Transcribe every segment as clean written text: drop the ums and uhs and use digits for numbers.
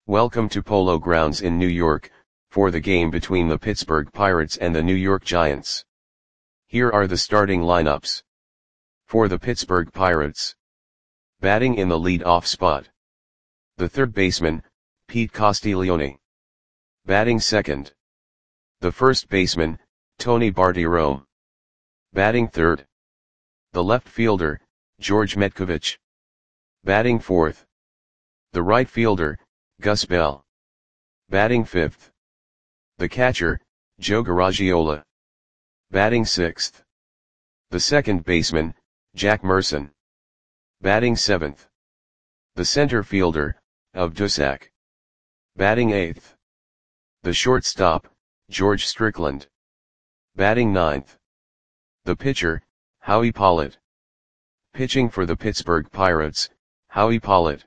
Welcome to Polo Grounds in New York, for the game between the Pittsburgh Pirates and the New York Giants. Here are the starting lineups. For the Pittsburgh Pirates. Batting in the lead-off spot. The third baseman, Pete Castiglione. Batting second. The first baseman, Tony Bartiromo. Batting third. The left fielder, George Metcovich. Batting fourth. The right fielder, Gus Bell. Batting fifth. The catcher, Joe Garagiola. Batting sixth. The second baseman, Jack Merson. Batting seventh. The center fielder, Of Dusac. Batting eighth. The shortstop, George Strickland. Batting ninth. The pitcher, Howie Pollitt. Pitching for the Pittsburgh Pirates, Howie Pollitt.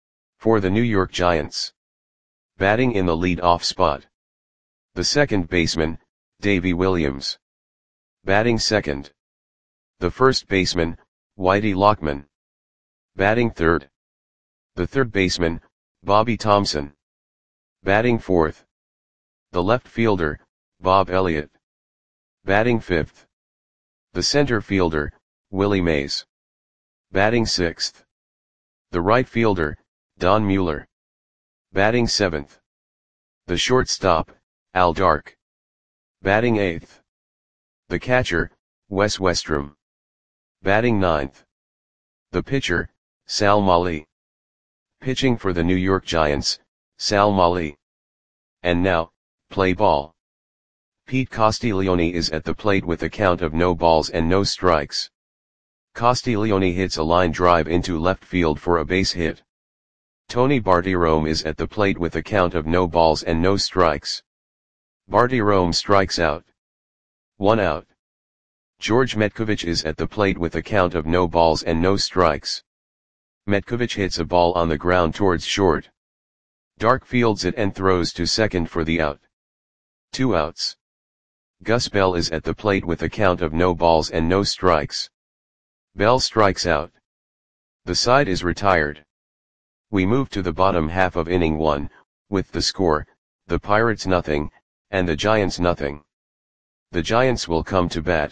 For the New York Giants. Batting in the lead-off spot. The second baseman, Davey Williams. Batting second. The first baseman, Whitey Lockman. Batting third. The third baseman, Bobby Thomson. Batting fourth. The left fielder, Bob Elliott. Batting fifth. The center fielder, Willie Mays. Batting sixth. The right fielder, Don Mueller. Batting seventh. The shortstop, Al Dark. Batting eighth. The catcher, Wes Westrom. Batting ninth. The pitcher, Sal Mali. Pitching for the New York Giants, Sal Mali. And now, play ball. Pete Castiglione is at the plate with a count of no balls and no strikes. Castiglione hits a line drive into left field for a base hit. Tony Bartiromo is at the plate with a count of no balls and no strikes. Bartiromo strikes out. 1 out. George Metcovich is at the plate with a count of no balls and no strikes. Metcovich hits a ball on the ground towards short. Dark fields it and throws to second for the out. 2 outs. Gus Bell is at the plate with a count of no balls and no strikes. Bell strikes out. The side is retired. We move to the bottom half of inning 1, with the score, the Pirates nothing, and the Giants nothing. The Giants will come to bat.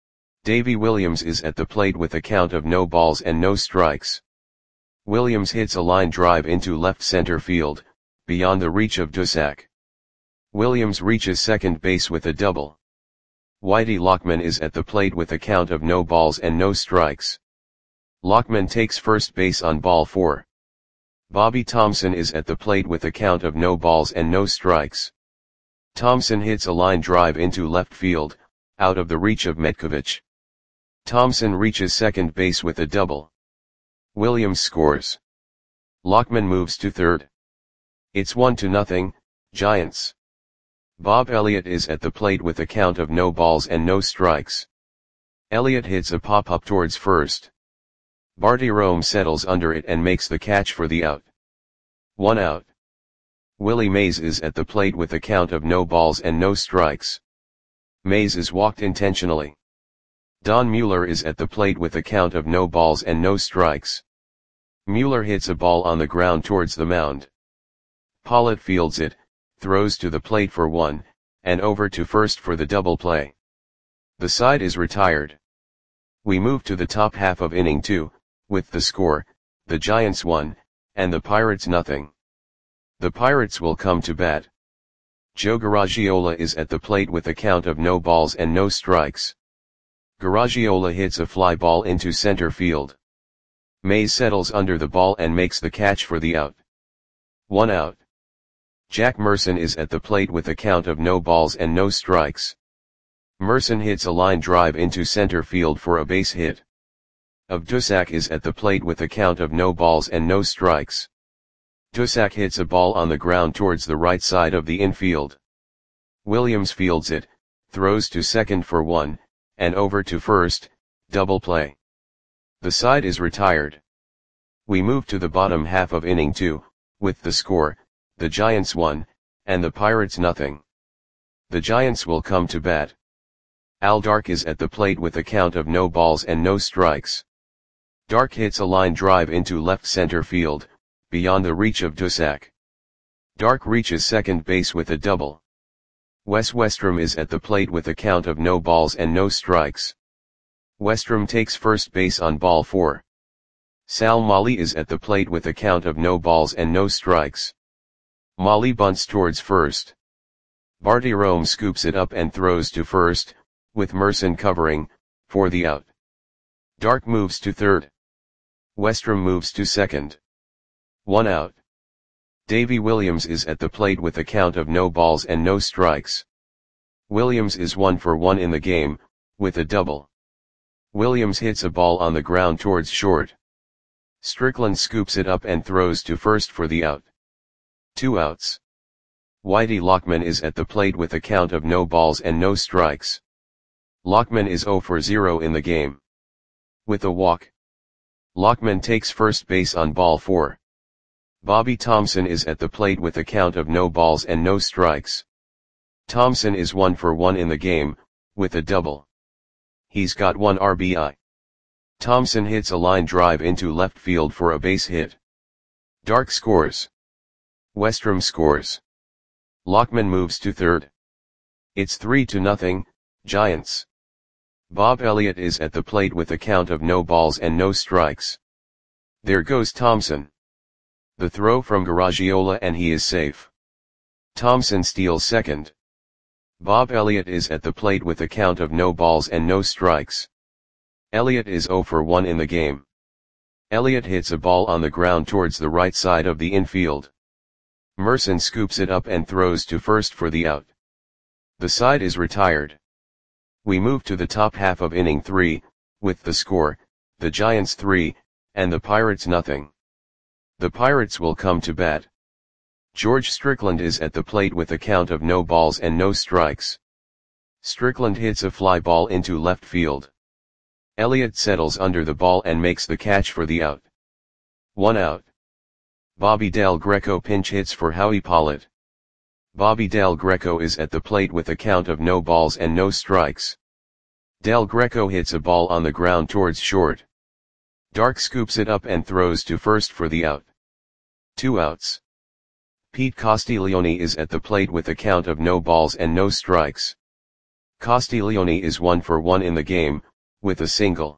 Davey Williams is at the plate with a count of no balls and no strikes. Williams hits a line drive into left center field, beyond the reach of Dusac. Williams reaches second base with a double. Whitey Lockman is at the plate with a count of no balls and no strikes. Lockman takes first base on ball 4. Bobby Thomson is at the plate with a count of no balls and no strikes. Thomson hits a line drive into left field, out of the reach of Metcovich. Thomson reaches second base with a double. Williams scores. Lockman moves to third. It's 1-0, Giants. Bob Elliott is at the plate with a count of no balls and no strikes. Elliott hits a pop-up towards first. Bartiromo settles under it and makes the catch for the out. 1 out. Willie Mays is at the plate with a count of no balls and no strikes. Mays is walked intentionally. Don Mueller is at the plate with a count of no balls and no strikes. Mueller hits a ball on the ground towards the mound. Pollitt fields it, throws to the plate for 1, and over to first for the double play. The side is retired. We move to the top half of inning 2, with the score, the Giants 1, and the Pirates nothing. The Pirates will come to bat. Joe Garagiola is at the plate with a count of no balls and no strikes. Garagiola hits a fly ball into center field. Mays settles under the ball and makes the catch for the out. 1 out. Jack Merson is at the plate with a count of no balls and no strikes. Merson hits a line drive into center field for a base hit. Of Dusac is at the plate with a count of no balls and no strikes. Dusac hits a ball on the ground towards the right side of the infield. Williams fields it, throws to second for 1, and over to first, double play. The side is retired. We move to the bottom half of inning 2, with the score, the Giants 1, and the Pirates nothing. The Giants will come to bat. Al Dark is at the plate with a count of no balls and no strikes. Dark hits a line drive into left center field, beyond the reach of Dusac. Dark reaches second base with a double. Wes Westrum is at the plate with a count of no balls and no strikes. Westrum takes first base on ball 4. Sal Molly is at the plate with a count of no balls and no strikes. Molly bunts towards first. Barty Rome scoops it up and throws to first, with Merson covering, for the out. Dark moves to third. Westrum moves to second. 1 out. Davy Williams is at the plate with a count of no balls and no strikes. Williams is 1 for 1 in the game, with a double. Williams hits a ball on the ground towards short. Strickland scoops it up and throws to first for the out. 2 outs. Whitey Lockman is at the plate with a count of no balls and no strikes. Lockman is 0 for 0 in the game. With a walk. Lockman takes first base on ball 4. Bobby Thompson is at the plate with a count of no balls and no strikes. Thompson is 1 for 1 in the game, with a double. He's got 1 RBI. Thompson hits a line drive into left field for a base hit. Dark scores. Westrum scores. Lockman moves to third. It's 3-0, Giants. Bob Elliott is at the plate with a count of no balls and no strikes. There goes Thompson. The throw from Garagiola and he is safe. Thompson steals second. Bob Elliott is at the plate with a count of no balls and no strikes. Elliott is 0 for 1 in the game. Elliott hits a ball on the ground towards the right side of the infield. Merson scoops it up and throws to first for the out. The side is retired. We move to the top half of inning 3, with the score, the Giants 3, and the Pirates nothing. The Pirates will come to bat. George Strickland is at the plate with a count of no balls and no strikes. Strickland hits a fly ball into left field. Elliott settles under the ball and makes the catch for the out. 1 out. Bobby Del Greco pinch hits for Howie Pollitt. Bobby Del Greco is at the plate with a count of no balls and no strikes. Del Greco hits a ball on the ground towards short. Dark scoops it up and throws to first for the out. 2 outs. Pete Castiglione is at the plate with a count of no balls and no strikes. Castiglione is 1 for 1 in the game, with a single.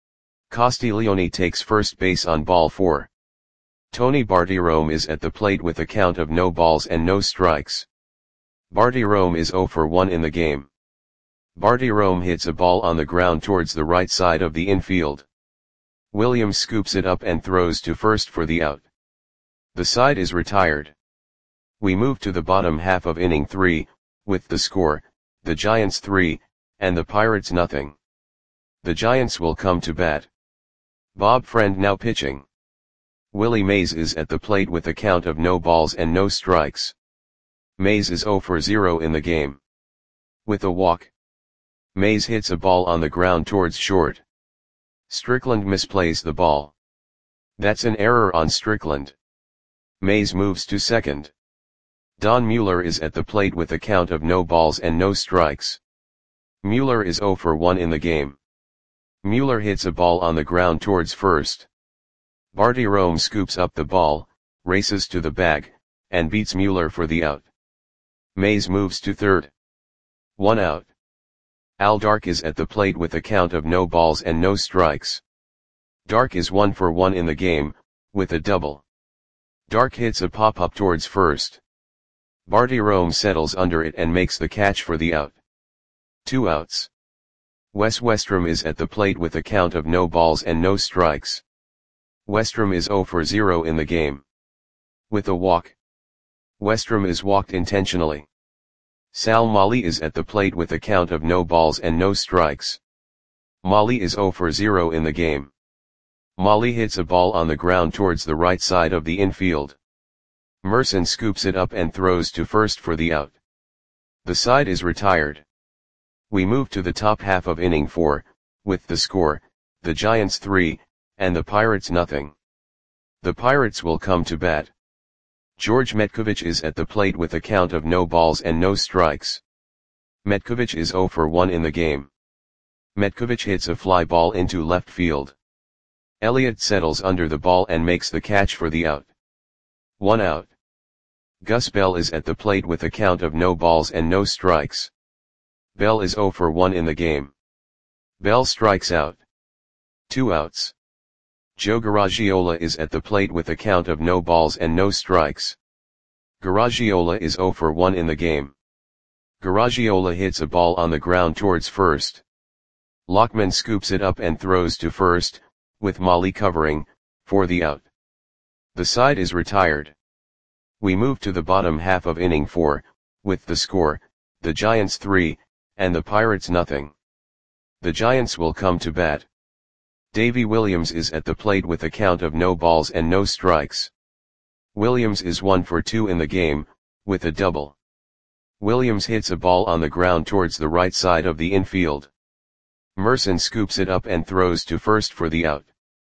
Castiglione takes first base on ball 4. Tony Barty Rome is at the plate with a count of no balls and no strikes. Barty Rome is 0 for 1 in the game. Barty Rome hits a ball on the ground towards the right side of the infield. Williams scoops it up and throws to first for the out. The side is retired. We move to the bottom half of inning 3, with the score, the Giants 3, and the Pirates nothing. The Giants will come to bat. Bob Friend now pitching. Willie Mays is at the plate with a count of no balls and no strikes. Mays is 0 for 0 in the game. With a walk. Mays hits a ball on the ground towards short. Strickland misplays the ball. That's an error on Strickland. Mays moves to second. Don Mueller is at the plate with a count of no balls and no strikes. Mueller is 0 for 1 in the game. Mueller hits a ball on the ground towards first. Barty Rome scoops up the ball, races to the bag, and beats Mueller for the out. Mays moves to third. 1 out. Al Dark is at the plate with a count of no balls and no strikes. Dark is 1 for 1 in the game, with a double. Dark hits a pop-up towards first. Barty Rome settles under it and makes the catch for the out. 2 outs. Wes Westrum is at the plate with a count of no balls and no strikes. Westrum is 0 for 0 in the game. With a walk. Westrum is walked intentionally. Sal Molly is at the plate with a count of no balls and no strikes. Molly is 0 for 0 in the game. Molly hits a ball on the ground towards the right side of the infield. Merson scoops it up and throws to first for the out. The side is retired. We move to the top half of inning 4, with the score, the Giants 3, and the Pirates nothing. The Pirates will come to bat. George Metkovich is at the plate with a count of no balls and no strikes. Metkovich is 0 for 1 in the game. Metkovich hits a fly ball into left field. Elliott settles under the ball and makes the catch for the out. 1 out. Gus Bell is at the plate with a count of no balls and no strikes. Bell is 0 for 1 in the game. Bell strikes out. 2 outs. Joe Garagiola is at the plate with a count of no balls and no strikes. Garagiola is 0 for 1 in the game. Garagiola hits a ball on the ground towards first. Lockman scoops it up and throws to first, with Molly covering, for the out. The side is retired. We move to the bottom half of inning 4, with the score, the Giants 3, and the Pirates nothing. The Giants will come to bat. Davy Williams is at the plate with a count of no balls and no strikes. Williams is 1 for 2 in the game, with a double. Williams hits a ball on the ground towards the right side of the infield. Merson scoops it up and throws to first for the out.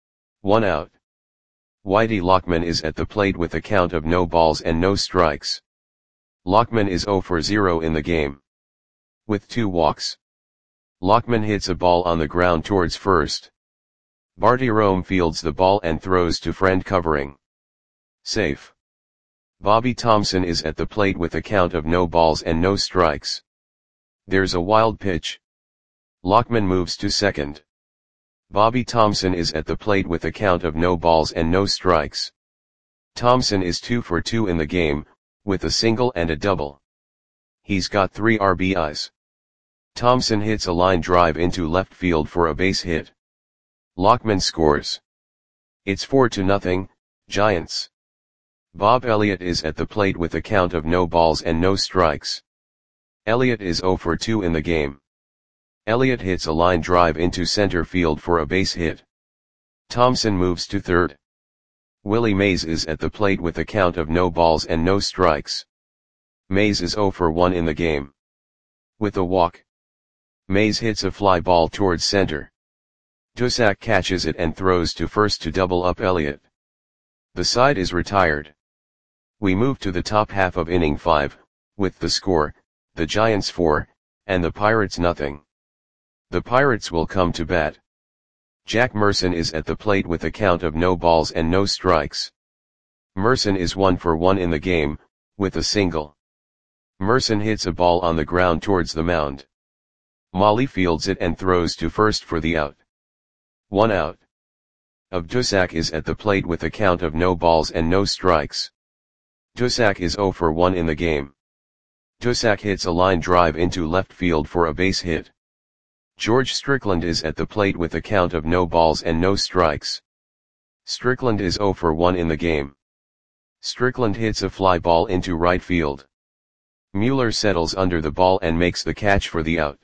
1 out. Whitey Lockman is at the plate with a count of no balls and no strikes. Lockman is 0 for 0 in the game. With 2 walks. Lockman hits a ball on the ground towards first. Barty Rome fields the ball and throws to friend covering. Safe. Bobby Thompson is at the plate with a count of no balls and no strikes. There's a wild pitch. Lockman moves to second. Bobby Thompson is at the plate with a count of no balls and no strikes. Thompson is 2 for 2 in the game, with a single and a double. He's got 3 RBIs. Thompson hits a line drive into left field for a base hit. Lockman scores. It's 4-0, Giants. Bob Elliott is at the plate with a count of no balls and no strikes. Elliott is 0 for 2 in the game. Elliott hits a line drive into center field for a base hit. Thompson moves to third. Willie Mays is at the plate with a count of no balls and no strikes. Mays is 0 for 1 in the game. With a walk. Mays hits a fly ball towards center. Dusak catches it and throws to first to double up Elliott. The side is retired. We move to the top half of inning 5, with the score, the Giants 4, and the Pirates nothing. The Pirates will come to bat. Jack Merson is at the plate with a count of no balls and no strikes. Merson is 1 for 1 in the game, with a single. Merson hits a ball on the ground towards the mound. Molly fields it and throws to first for the out. 1 out. Dusak is at the plate with a count of no balls and no strikes. Dusak is 0 for 1 in the game. Dusak hits a line drive into left field for a base hit. George Strickland is at the plate with a count of no balls and no strikes. Strickland is 0 for 1 in the game. Strickland hits a fly ball into right field. Mueller settles under the ball and makes the catch for the out.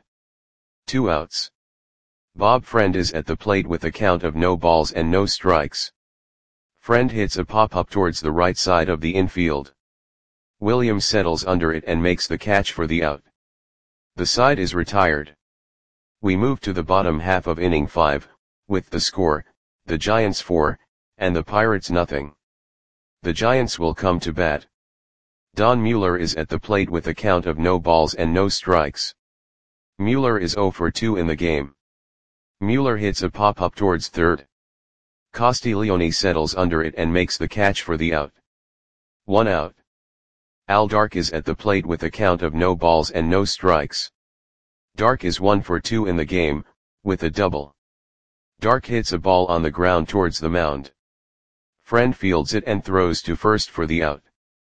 2 outs. Bob Friend is at the plate with a count of no balls and no strikes. Friend hits a pop-up towards the right side of the infield. Williams settles under it and makes the catch for the out. The side is retired. We move to the bottom half of inning 5, with the score, the Giants 4, and the Pirates nothing. The Giants will come to bat. Don Mueller is at the plate with a count of no balls and no strikes. Mueller is 0 for 2 in the game. Mueller hits a pop-up towards third. Castiglione settles under it and makes the catch for the out. 1 out. Al Dark is at the plate with a count of no balls and no strikes. Dark is 1 for 2 in the game, with a double. Dark hits a ball on the ground towards the mound. Friend fields it and throws to first for the out.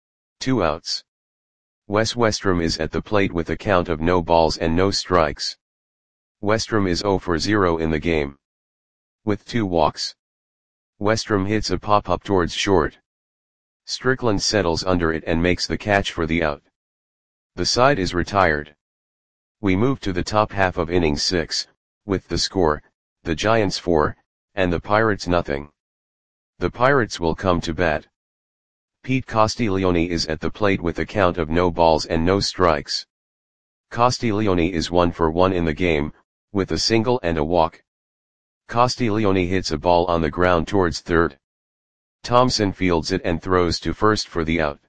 2 outs. Wes Westrom is at the plate with a count of no balls and no strikes. Westrom is 0 for 0 in the game. With 2 walks. Westrom hits a pop-up towards short. Strickland settles under it and makes the catch for the out. The side is retired. We move to the top half of inning 6, with the score, the Giants 4, and the Pirates nothing. The Pirates will come to bat. Pete Castiglione is at the plate with a count of no balls and no strikes. Castiglione is 1 for 1 in the game, with a single and a walk. Castiglione hits a ball on the ground towards third. Thompson fields it and throws to first for the out.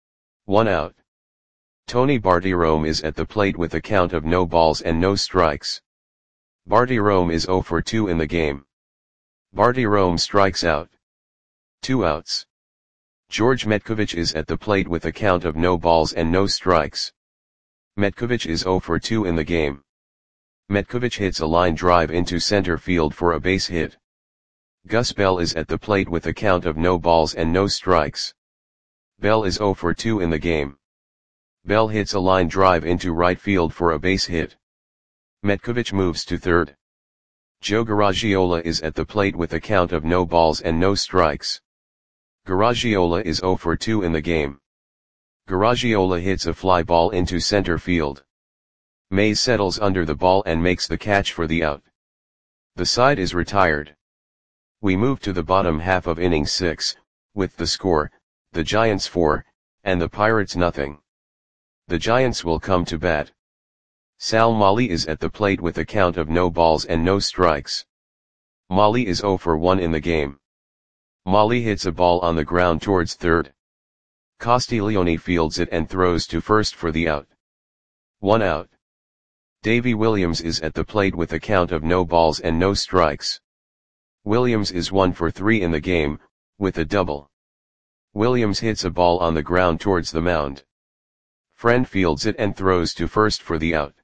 1 out. Tony Barty-Rome is at the plate with a count of no balls and no strikes. Barty-Rome is 0 for 2 in the game. Barty-Rome strikes out. 2 outs. George Metkovic is at the plate with a count of no balls and no strikes. Metkovic is 0 for 2 in the game. Metkovic hits a line drive into center field for a base hit. Gus Bell is at the plate with a count of no balls and no strikes. Bell is 0 for 2 in the game. Bell hits a line drive into right field for a base hit. Metkovic moves to third. Joe Garagiola is at the plate with a count of no balls and no strikes. Garagiola is 0 for 2 in the game. Garagiola hits a fly ball into center field. Mays settles under the ball and makes the catch for the out. The side is retired. We move to the bottom half of inning 6, with the score, the Giants 4, and the Pirates nothing. The Giants will come to bat. Sal Mali is at the plate with a count of no balls and no strikes. Mali is 0 for 1 in the game. Mali hits a ball on the ground towards third. Castiglione fields it and throws to first for the out. 1 out. Davy Williams is at the plate with a count of no balls and no strikes. Williams is 1 for 3 in the game, with a double. Williams hits a ball on the ground towards the mound. Friend fields it and throws to first for the out.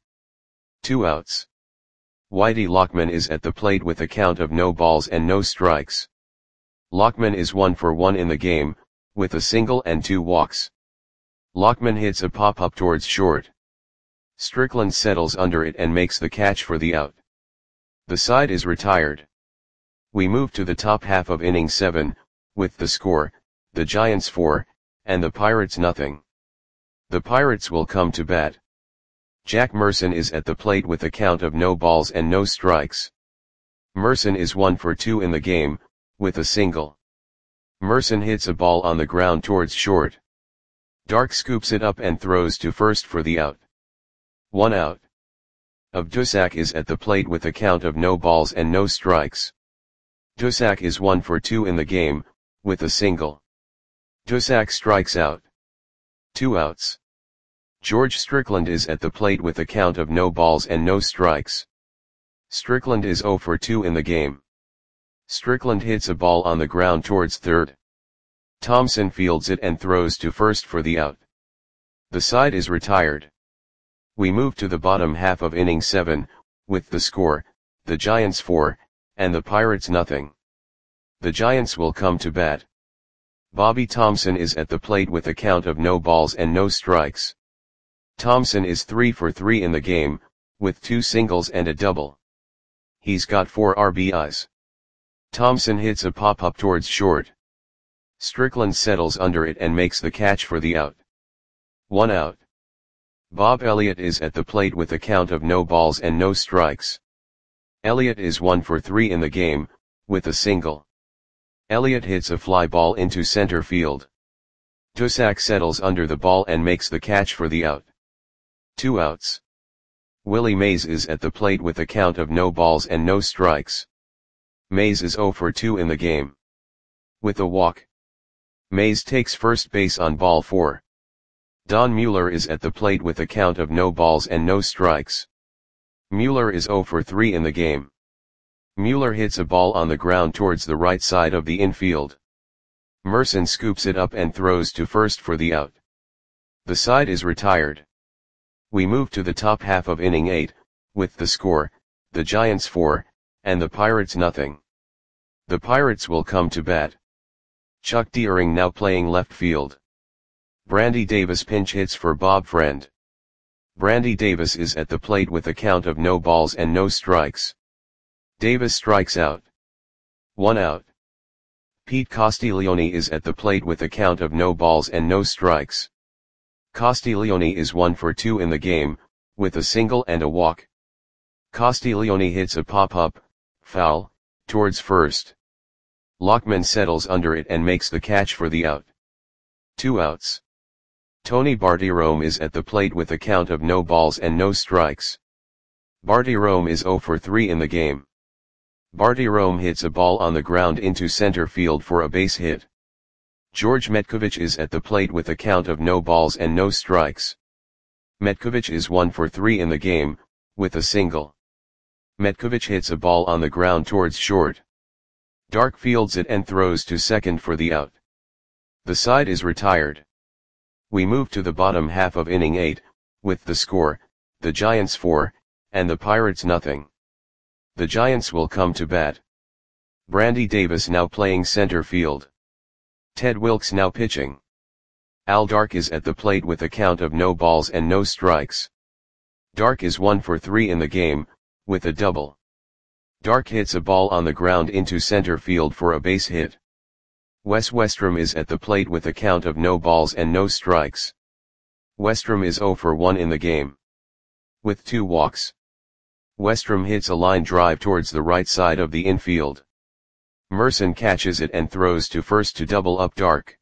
2 outs. Whitey Lockman is at the plate with a count of no balls and no strikes. Lockman is 1 for 1 in the game, with a single and 2 walks. Lockman hits a pop-up towards short. Strickland settles under it and makes the catch for the out. The side is retired. We move to the top half of inning 7, with the score, the Giants 4, and the Pirates nothing. The Pirates will come to bat. Jack Merson is at the plate with a count of no balls and no strikes. Merson is 1 for 2 in the game, with a single. Merson hits a ball on the ground towards short. Dark scoops it up and throws to first for the out. 1 out. Dusak is at the plate with a count of no balls and no strikes. Dusak is 1 for 2 in the game, with a single. Dusak strikes out. 2 outs. George Strickland is at the plate with a count of no balls and no strikes. Strickland is 0 for 2 in the game. Strickland hits a ball on the ground towards third. Thompson fields it and throws to first for the out. The side is retired. We move to the bottom half of inning 7, with the score, the Giants 4, and the Pirates nothing. The Giants will come to bat. Bobby Thompson is at the plate with a count of no balls and no strikes. Thompson is 3 for 3 in the game, with 2 singles and a double. He's got 4 RBIs. Thompson hits a pop-up towards short. Strickland settles under it and makes the catch for the out. 1 out. Bob Elliott is at the plate with a count of no balls and no strikes. Elliott is 1 for 3 in the game, with a single. Elliott hits a fly ball into center field. Dusak settles under the ball and makes the catch for the out. 2 outs. Willie Mays is at the plate with a count of no balls and no strikes. Mays is 0 for 2 in the game. With a walk. Mays takes first base on ball 4. Don Mueller is at the plate with a count of no balls and no strikes. Mueller is 0 for 3 in the game. Mueller hits a ball on the ground towards the right side of the infield. Merson scoops it up and throws to first for the out. The side is retired. We move to the top half of inning 8, with the score, the Giants 4, and the Pirates nothing. The Pirates will come to bat. Chuck Deering now playing left field. Brandy Davis pinch hits for Bob Friend. Brandy Davis is at the plate with a count of no balls and no strikes. Davis strikes out. 1 out. Pete Castiglione is at the plate with a count of no balls and no strikes. Castiglione is 1 for 2 in the game, with a single and a walk. Castiglione hits a pop-up, foul, towards first. Lockman settles under it and makes the catch for the out. 2 outs. Tony Bartiromo is at the plate with a count of no balls and no strikes. Bartiromo is 0 for 3 in the game. Bartiromo hits a ball on the ground into center field for a base hit. George Metkovic is at the plate with a count of no balls and no strikes. Metkovic is 1 for 3 in the game, with a single. Metkovic hits a ball on the ground towards short. Dark fields it and throws to second for the out. The side is retired. We move to the bottom half of inning 8, with the score, the Giants 4, and the Pirates nothing. The Giants will come to bat. Brandy Davis now playing center field. Ted Wilkes now pitching. Al Dark is at the plate with a count of no balls and no strikes. Dark is 1 for 3 in the game, with a double. Dark hits a ball on the ground into center field for a base hit. Wes Westrom is at the plate with a count of no balls and no strikes. Westrom is 0 for 1 in the game, with 2 walks. Westrom hits a line drive towards the right side of the infield. Merson catches it and throws to first to double up Dark.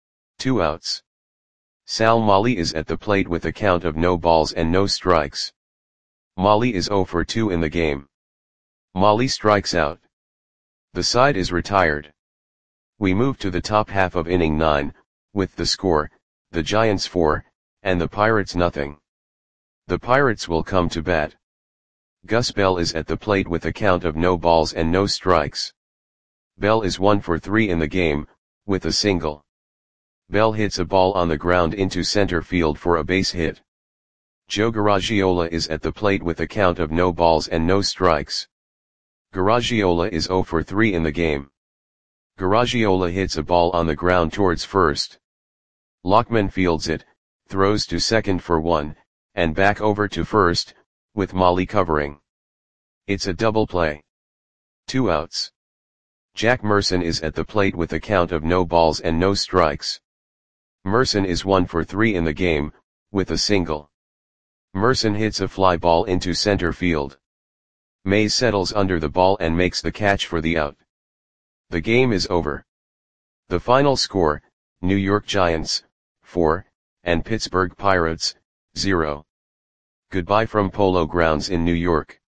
2 outs. Sal Molly is at the plate with a count of no balls and no strikes. Molly is 0 for 2 in the game. Molly strikes out. The side is retired. We move to the top half of inning 9, with the score, the Giants 4, and the Pirates nothing. The Pirates will come to bat. Gus Bell is at the plate with a count of no balls and no strikes. Bell is 1 for 3 in the game, with a single. Bell hits a ball on the ground into center field for a base hit. Joe Garagiola is at the plate with a count of no balls and no strikes. Garagiola is 0 for 3 in the game. Garagiola hits a ball on the ground towards first. Lockman fields it, throws to second for 1, and back over to first, with Molly covering. It's a double play. 2 outs. Jack Merson is at the plate with a count of no balls and no strikes. Merson is 1 for 3 in the game, with a single. Merson hits a fly ball into center field. Mays settles under the ball and makes the catch for the out. The game is over. The final score, New York Giants, 4, and Pittsburgh Pirates, 0. Goodbye from Polo Grounds in New York.